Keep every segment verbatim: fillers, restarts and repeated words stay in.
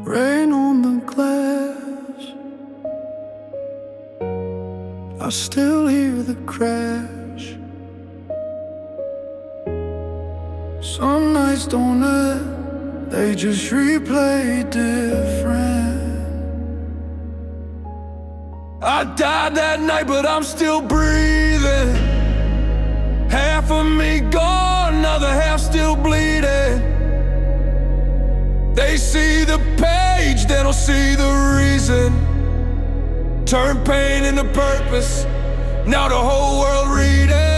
Rain on the glass, I still hear the crash. Some nights don't end, they just replay different. I died that night, but I'm still breathing. Half of me gone, another half still bleeding. They see the page, they don't see the reason. Turn pain into purpose, now the whole world read it.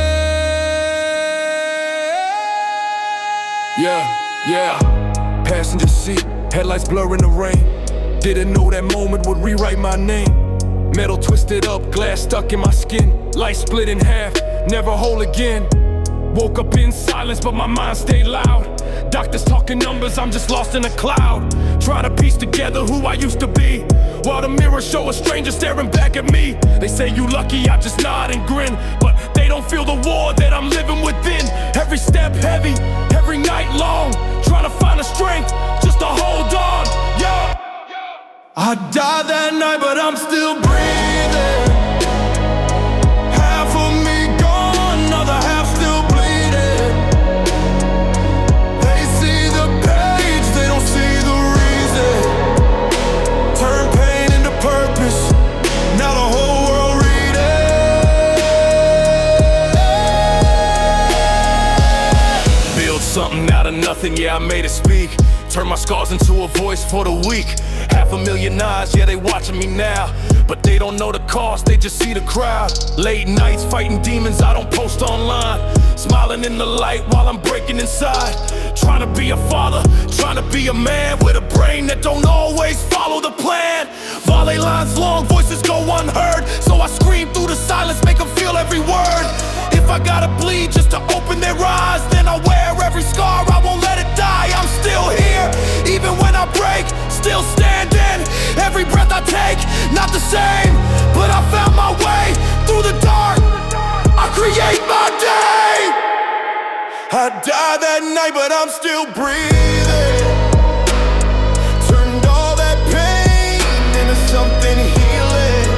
Yeah, yeah. Passenger seat, headlights blur in the rain. Didn't know that moment would rewrite my name. Metal twisted up, glass stuck in my skin. Light split in half, never whole again. Woke up in silence, but my mind stayed loud. Doctors talking numbers, I'm just lost in a cloud. Trying to piece together who I used to be, while the mirror show a stranger staring back at me. They say you lucky, I just nod and grin, but they don't feel the war that I'm living within. Every step heavy, every night long, trying to find the strength just to hold on. Yeah. I died that night, but I'm still breathing. Half of me gone, another half still bleeding. They see the page, they don't see the reason. Turn pain into purpose, now the whole world read it. Build something out of nothing, yeah, I made it speak. Turn my scars into a voice for the weak. Half a million eyes, yeah, they watching me now, but they don't know the cost, they just see the crowd. Late nights fighting demons, I don't post online. Smiling in the light while I'm breaking inside. Trying to be a father, trying to be a man with a brain that don't always follow the plan. Volley lines long, voices go unheard, so I scream through the silence, make them feel every word. If I gotta bleed just to open their eyes, then I'll wear every scar, I won't let it die. I'm still here, even when I break, still standing. Every breath I take, not the same, but I found my way through the dark, I create my day. I died that night, but I'm still breathing. Turned all that pain into something healing.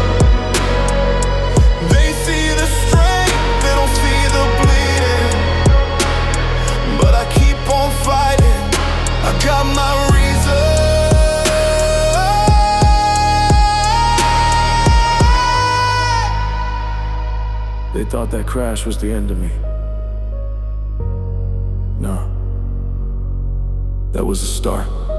They see the strength, they don't see the bleeding, but I keep on fighting, I got my reason. They thought that crash was the end of me. No, that was the start.